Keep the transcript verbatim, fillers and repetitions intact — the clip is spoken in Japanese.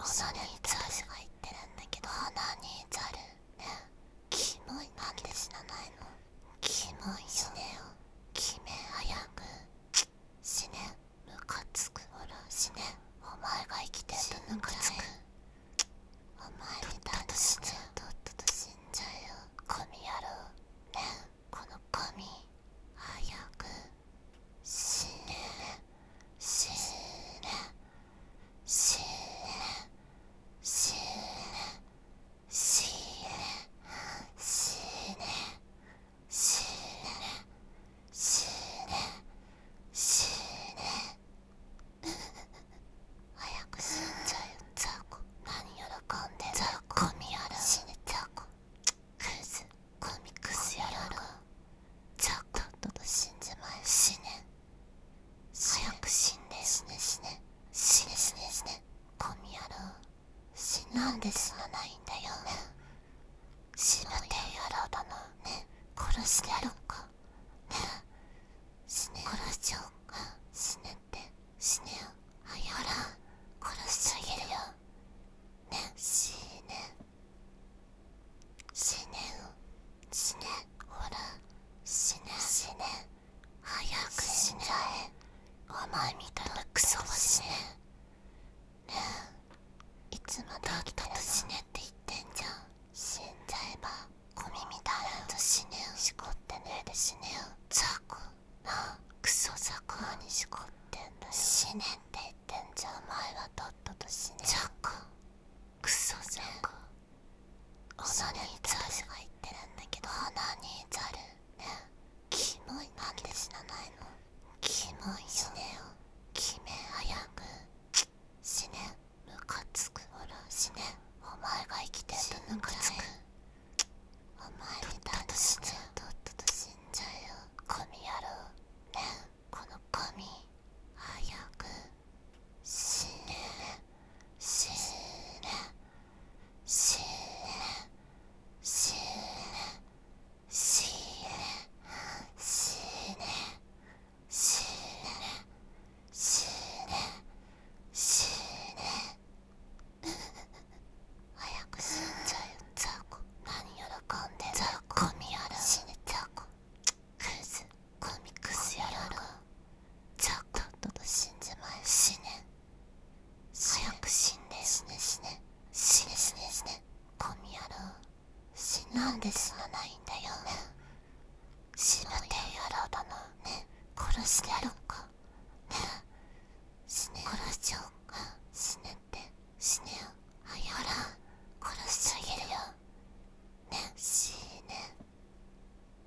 オナニーザルが言ってるんだけど、オナニーザルね、キモい。なんで死なないの？キモいよ。死ねよ。決め早く死ね。ムカつく。ほら死ね。お前が生きてるとムカつく。お前みたいに死ねよ。とっとと死んじゃえよ。ゴミ野郎ね。このゴミ早く死ね。死ね。死ね。死ね。死ね。死ね。死ね。死ね。死ね。早く死んじゃえよ。ザコ。何喜んでんだよ。ゴミ野郎。死ねザコ。クズ。ゴミクズ野郎が。ザコ。とっとと死んじまえ。死ね。早く死んでよ。死ね死ね。死ね死ね死ね。ゴミ野郎。死なんで死なないんだよ。死ぬて野郎だな。ね。殺してやろうか。ね。死ね。殺しちゃおうか。死ねって。死ねよ。あ、やら。殺しちゃげるよ。ね。死ね。死ねよ。死ね。ほら。死ね。死ね。早く死んじゃえ。お前みたいなクソは死ね。ねえ。いつまで生きたと死ねって言ってんじゃん。死んじゃえばゴミみたいなと死ねよ。しこってねえで死ねよ。ザコなあ。クソザコ。何しこってんだよ。死ねって言ってんじゃん。お前はとっとと死ね。ザコ。クソザコ。オナニーザルが言ってるんだけど、オナニーザルね、キモい。なんで死なないの？キモいよ。死ねよ。決め早く死ね。ムカつく。ほら死ね。お前が生きてるとムカつく。お前みたいに死ねよ。とっとと死んじゃえよ。ゴミ野郎ね。このゴミ早く死ね。死ね。死ね。死ね。死ね。死ね。死ね。死ね。死ね。早く死んじゃえよ。ザコ。何喜んでんだよ。ゴミ野郎。死ねザコ。クズ。ゴミクズ野郎が。ザコ。とっとと死んじまえ。死ね。早く死んでよ。死ね死ね。死ね死ね死ね。ゴミ野郎。死なんで死なないんだよ。死ぬて野郎だな。ね。殺してやろ